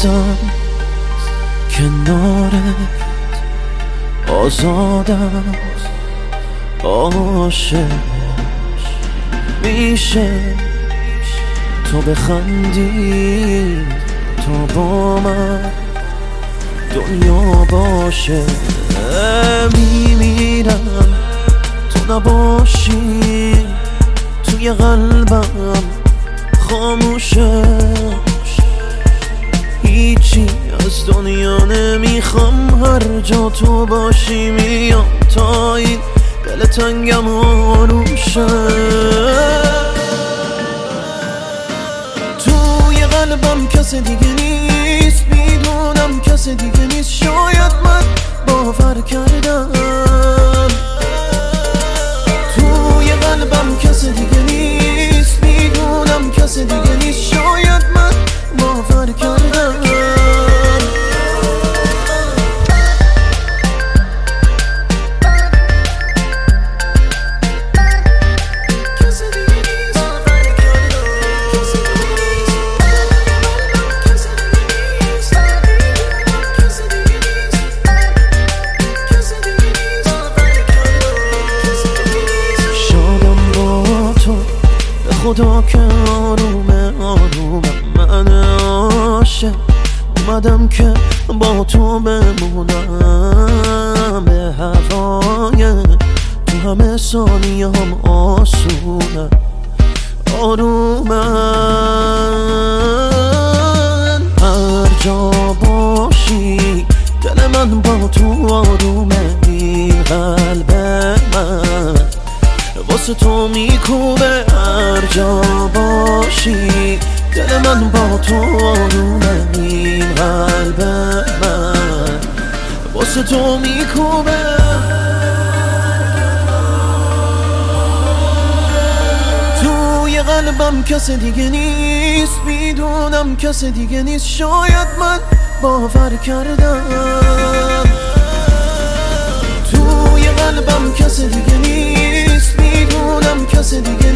نیستم کنارت، آزادم عاشق میشه تو بخندی تا با من دنیا باشه. میمیرم تو نباشی، توی قلبم خاموشه، هیچی از دنیا نمیخوام، هر جا تو باشی میام تا این دل تنگم آروم شه. توی قلبم کس دیگه نیست، میدونم کس دیگه نیست، شاید من باور کردم. توی قلبم کس دیگه نیست، میدونم کس دیگه نیست، شاید من باور کردم. خدا که آرومه من عاشق اومدم که با تو بمونم، به هوای تو همه ثانیه هم آسونه آرومن. هر جا باشی دل من با تو آرومه، این قلب من واسه تو میکوبه. هر جا باشی دل من با تو آرومه، این قلب من واسه تو میکوبه. توی قلبم کس دیگه نیست، میدونم کس دیگه نیست، شاید من باور کردم. توی قلبم کس دیگه نیست، میدونم کس دیگه